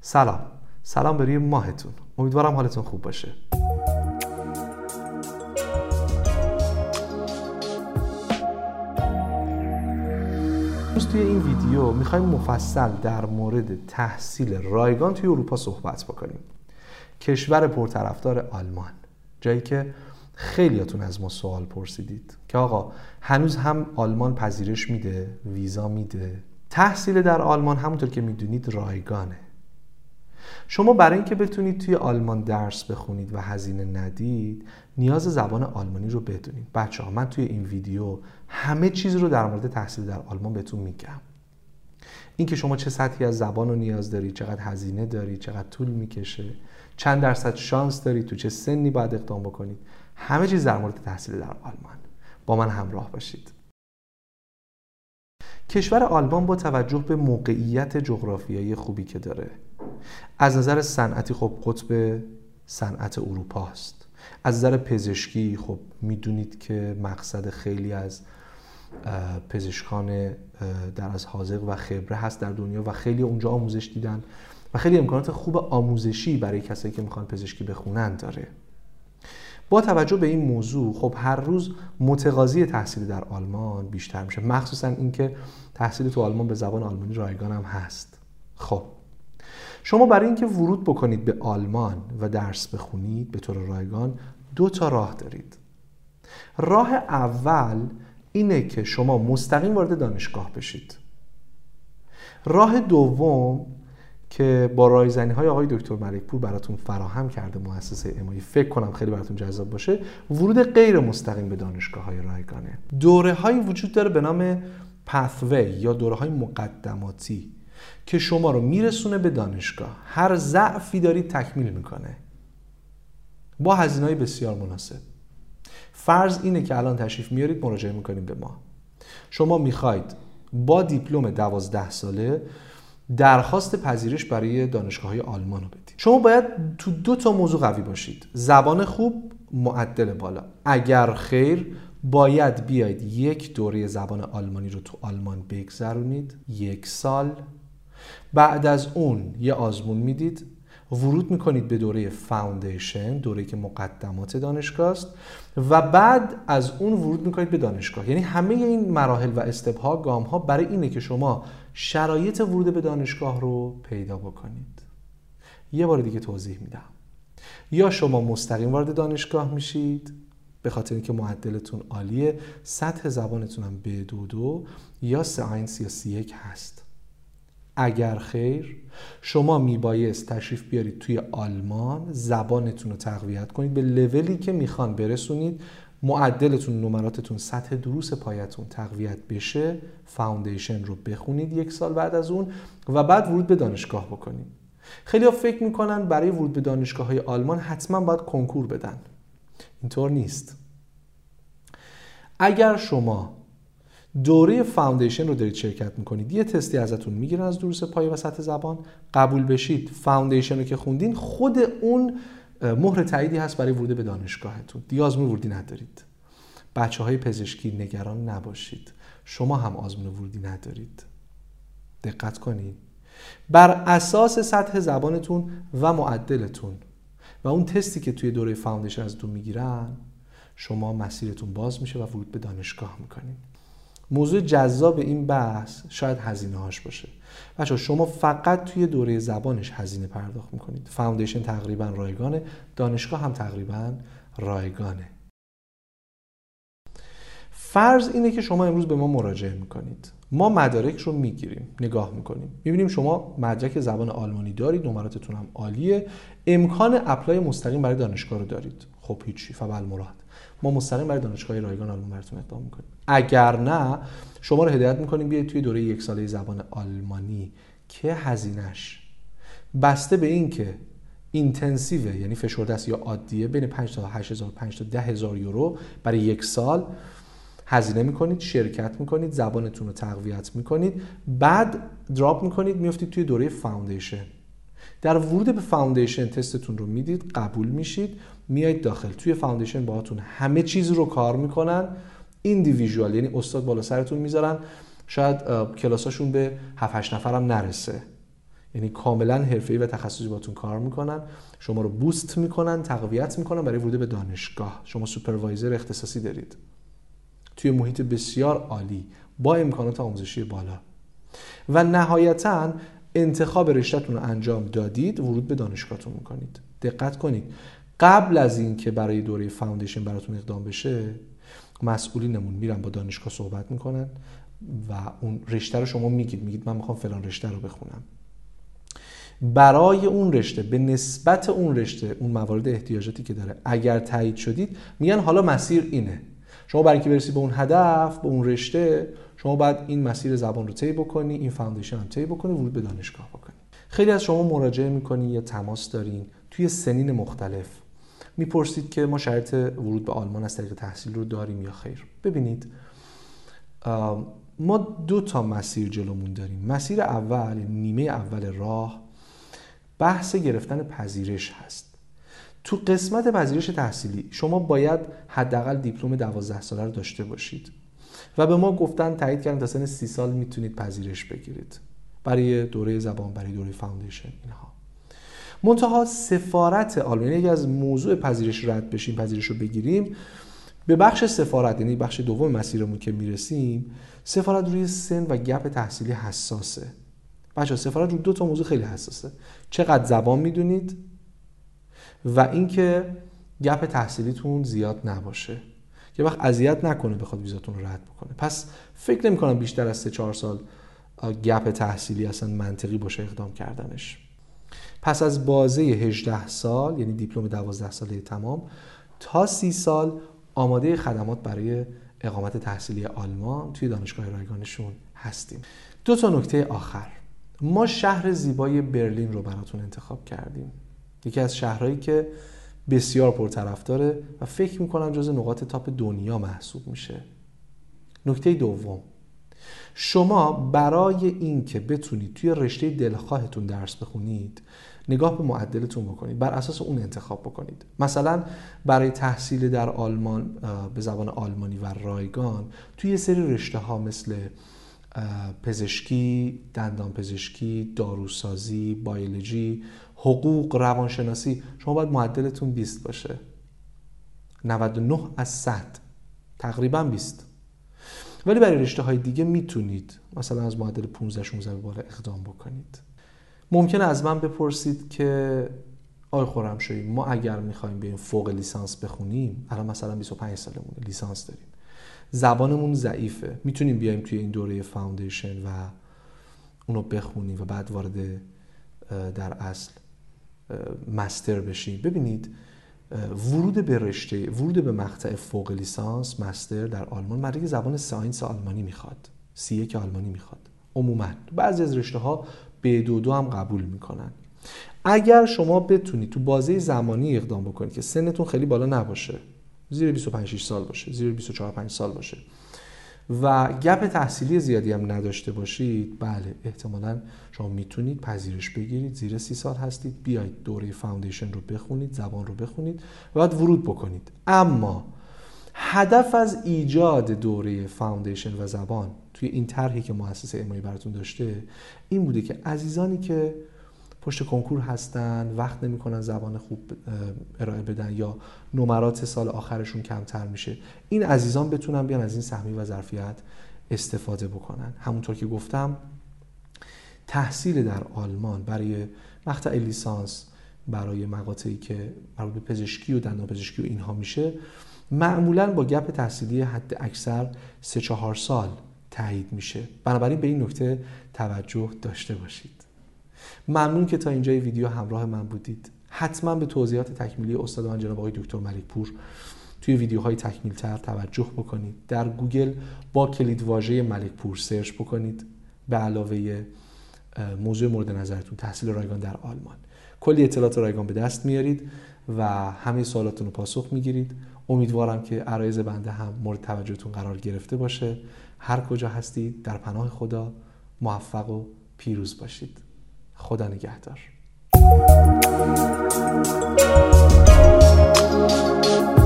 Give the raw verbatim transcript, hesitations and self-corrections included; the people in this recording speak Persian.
سلام سلام به روی ماهتون. امیدوارم حالتون خوب باشه. امروز توی این ویدیو میخوایم مفصل در مورد تحصیل رایگان توی اروپا صحبت بکنیم. کشور پرطرفدار آلمان، جایی که خیلیاتون از ما سوال پرسیدید که آقا هنوز هم آلمان پذیرش میده، ویزا میده. تحصیل در آلمان همونطور که میدونید رایگانه. شما برای اینکه بتونید توی آلمان درس بخونید و هزینه ندید، نیاز زبان آلمانی رو بدونید. بچه‌ها من توی این ویدیو همه چیز رو در مورد تحصیل در آلمان بهتون میگم. اینکه شما چه سطحی از زبان رو نیاز دارید، چقدر هزینه دارید، چقدر طول میکشه، چند درصد شانس دارید، تو چه سنی باید اقدام بکنید، همه چیز در مورد تحصیل در آلمان. با من همراه باشید. کشور آلمان با توجه به موقعیت جغرافیایی خوبی که داره، از نظر صنعتی خب قطب صنعت اروپا است. از نظر پزشکی خب میدونید که مقصد خیلی از پزشکان در از حاذق و خبره هست در دنیا و خیلی اونجا آموزش دیدن و خیلی امکانات خوب آموزشی برای کسایی که میخوان پزشکی بخونن داره. با توجه به این موضوع خب هر روز متقاضی تحصیل در آلمان بیشتر میشه، مخصوصا اینکه تحصیل تو آلمان به زبان آلمانی رایگان هم هست. خب شما برای اینکه ورود بکنید به آلمان و درس بخونید به طور رایگان دو تا راه دارید. راه اول اینه که شما مستقیم وارد دانشگاه بشید. راه دوم که با رایزنی‌های آقای دکتر ملکپور براتون فراهم کرده مؤسسه امایی، فکر کنم خیلی براتون جذاب باشه، ورود غیر مستقیم به دانشگاه‌های رایگانه. دوره‌هایی وجود داره به نام پثوی یا دوره‌های مقدماتی که شما رو میرسونه به دانشگاه. هر ضعفی دارید تکمیل میکنه با هزینه‌های بسیار مناسب. فرض اینه که الان تشریف میارید مراجعه میکنید به ما. شما میخواید با دیپلم دوازده ساله درخواست پذیرش برای دانشگاه‌های آلمان رو بدید. شما باید تو دو تا موضوع قوی باشید: زبان خوب، معدل بالا. اگر خیر باید بیاید یک دوره زبان آلمانی رو تو آلمان بگذرونید، یک سال. بعد از اون یه آزمون میدید، ورود میکنید به دوره فاوندیشن، دوره‌ای که مقدمات دانشگاه است، و بعد از اون ورود میکنید به دانشگاه. یعنی همه این مراحل و استپ‌ها، گام‌ها برای اینه که شما شرایط ورود به دانشگاه رو پیدا بکنید. یه بار دیگه توضیح میدم. یا شما مستقیم وارد دانشگاه میشید به خاطر اینکه معدلتون عالیه، سطح زبانتون هم بی دو دو یا سی اینس یا سی یک هست. اگر خیر شما میبایست تشریف بیارید توی آلمان، زبانتون رو تقویت کنید به لولی که میخوان برسونید، معدلتون، نمراتتون، سطح دروس پایتون تقویت بشه، فاوندیشن رو بخونید یک سال بعد از اون و بعد ورود به دانشگاه بکنید. خیلی ها فکر میکنن برای ورود به دانشگاه‌های آلمان حتما باید کنکور بدن. اینطور نیست. اگر شما دوره فاوندیشن رو دارید شرکت میکنید، یه تستی ازتون میگیرن از دروس پایه و سطح زبان، قبول بشید، فاوندیشن رو که خوندین، خود اون مهر تاییدی هست برای ورود به دانشگاهتون. دیگه آزمون ورودی ندارید. بچه‌های پزشکی نگران نباشید، شما هم آزمون ورودی ندارید. دقت کنید. بر اساس سطح زبانتون و معدلتون و اون تستی که توی دوره فاوندیشن ازتون میگیرن، شما مسیرتون باز میشه و ورود به دانشگاه میکنید. موضوع جذاب این بحث شاید هزینه هاش باشه. بچه‌ها شما فقط توی دوره زبانش هزینه پرداخت میکنید. فاوندیشن تقریبا رایگانه، دانشگاه هم تقریبا رایگانه. فرض اینه که شما امروز به ما مراجعه میکنید. ما مدارک رو میگیریم، نگاه میکنیم، میبینیم شما مدرک زبان آلمانی دارید، نمراتتون هم عالیه، امکان اپلای مستقیم برای دانشگاه رو دارید. خب هیچی، فبالمراد ما مستقیم برای دانشگاه رایگان آلمان براتون اقدام میکنیم. اگر نه، شما رو هدایت میکنیم بیاید توی دوره یک ساله زبان آلمانی که هزینه‌اش بسته به این که اینتنسیو یعنی فشرده است یا عادیه، بین پنج تا هشت هزار، پنج تا ده هزار یورو برای یک سال هزینه میکنید، شرکت میکنید، زبانتون رو تقویت میکنید، بعد دراپ میکنید، میافتید توی دوره فاوندیشن. در ورود به فاوندیشن تستتون رو میدید، قبول میشید، میایید داخل. توی فاوندیشن باهاتون همه چیز رو کار میکنن، ایندیویژوال، یعنی استاد بالا سرتون میذارن، شاید کلاساشون به هفت هشت نفر هم نرسه، یعنی کاملا حرفه‌ای و تخصصی باتون کار میکنن، شما رو بوست میکنن، تقویت میکنن برای ورود به دانشگاه. شما سوپروایزر اختصاصی دارید توی محیط بسیار عالی با امکانات آموزشی بالا و نهایتاً انتخاب رشته‌تون رو انجام دادید، ورود به دانشگاهتون میکنید. دقت کنید قبل از این که برای دوره فاوندیشن براتون اقدام بشه، مسئولینمون میرن با دانشگاه صحبت میکنن و اون رشته رو شما میگید میگید من میخوام فلان رشته رو بخونم. برای اون رشته به نسبت اون رشته اون موارد احتیاجاتی که داره اگر تایید شدید، میگن حالا مسیر اینه. شما برای اینکه برسی به اون هدف، به اون رشته، شما باید این مسیر زبان رو طی بکنی، این فاوندیشن هم طی بکنی، ورود به دانشگاه بکنی. خیلی از شما مراجعه میکنین یا تماس دارین توی سنین مختلف، میپرسید که ما شرط ورود به آلمان از طریق تحصیل رو داریم یا خیر. ببینید ما دو تا مسیر جلومون داریم. مسیر اول، نیمه اول راه، بحث گرفتن پذیرش هست. تو قسمت پذیرش تحصیلی شما باید حداقل دیپلم دوازده ساله رو داشته باشید و به ما گفتن تایید کردن تا سن سی سال میتونید پذیرش بگیرید برای دوره زبان، برای دوره فاوندیشن اینها. منتها سفارت آلمان، یکی از موضوع پذیرش رد بشیم، پذیرش رو بگیریم، به بخش سفارت، یعنی بخش دوم مسیرمون که میرسیم، سفارت روی سن و گپ تحصیلی حساسه. بچه‌ها سفارت رو دو تا موضوع خیلی حساسه: چقدر زبان میدونید و اینکه گپ تحصیلیتون زیاد نباشه که وقت اذیت نکنه بخواد ویزاتون رو رد بکنه. پس فکر نمی‌کنم بیشتر از سه چهار سال گپ تحصیلی اصلا منطقی باشه اقدام کردنش. پس از بازه هجده سال، یعنی دیپلم دوازده ساله تمام، تا سی سال آماده خدمات برای اقامت تحصیلی آلمان توی دانشگاه رایگانشون هستیم. دو تا نکته آخر. ما شهر زیبای برلین رو براتون انتخاب کردیم، یکی از شهرهایی که بسیار پرطرفداره و فکر میکنم جز نقاط تاپ دنیا محسوب میشه. نکته دوم، شما برای این که بتونید توی رشته دلخواهتون درس بخونید، نگاه به معدلتون بکنید، بر اساس اون انتخاب بکنید. مثلا برای تحصیل در آلمان به زبان آلمانی و رایگان توی یه سری رشته ها مثل پزشکی، دندان پزشکی، داروسازی، بیولوژی، حقوق، روانشناسی، شما باید معدلتون بیست باشه. نود و نه از صد، تقریبا بیست. ولی برای رشته های دیگه میتونید مثلا از معدل پانزده شانزده به بالا اقدام بکنید. ممکنه از من بپرسید که آی خرمشاهی، ما اگر میخوایم بریم فوق لیسانس بخونیم، الان مثلا بیست و پنج سالمونه، لیسانس داریم، زبانمون ضعیفه، میتونیم بیایم توی این دوره فاوندیشن و اونو بخونیم و بعد وارد در اصل مستر بشیم. ببینید ورود به رشته، ورود به مقطع فوق لیسانس مستر در آلمان مدرک زبان ساینس آلمانی میخواد، سی یک آلمانی میخواد. عموما بعضی از رشته ها به دو دو هم قبول میکنن. اگر شما بتونید تو بازه زمانی اقدام بکنید که سنتون خیلی بالا نباشه، زیر بیست و پنج شش سال باشه، زیر بیست و چهار پنج سال باشه و گپ تحصیلی زیادی هم نداشته باشید، بله احتمالاً شما میتونید پذیرش بگیرید. زیر سی سال هستید، بیایید دوره فاوندیشن رو بخونید، زبان رو بخونید و بعد ورود بکنید. اما هدف از ایجاد دوره فاوندیشن و زبان توی این طرحی که مؤسسه امایی براتون داشته این بوده که عزیزانی که پشت کنکور هستن، وقت نمی‌کنن زبان خوب ارائه بدن یا نمرات سال آخرشون کمتر میشه، این عزیزان بتونن بیان از این سهمیه و ظرفیت استفاده بکنن. همونطور که گفتم تحصیل در آلمان برای مقطع لیسانس، برای مقاطعی که مربوط به پزشکی و دندان پزشکی و اینها میشه، معمولاً با گپ تحصیلی حد اکثر سه چهار سال تایید میشه. بنابراین به این نکته توجه داشته باشید. ممنون که تا اینجای ویدیو همراه من بودید. حتما به توضیحات تکمیلی استاد من جناب آقای دکتر ملک پور توی ویدیوهای تکمیل تر توجه بکنید. در گوگل با کلید واژه ملک پور سرچ بکنید، به علاوه موضوع مورد نظرتون تحصیل رایگان در آلمان. کلی اطلاعات رایگان به دست میارید و همه سوالاتتون رو پاسخ میگیرید. امیدوارم که عرایض بنده هم مورد توجهتون قرار گرفته باشه. هر کجا هستید در پناه خدا موفق و پیروز باشید. خدا نگهدار.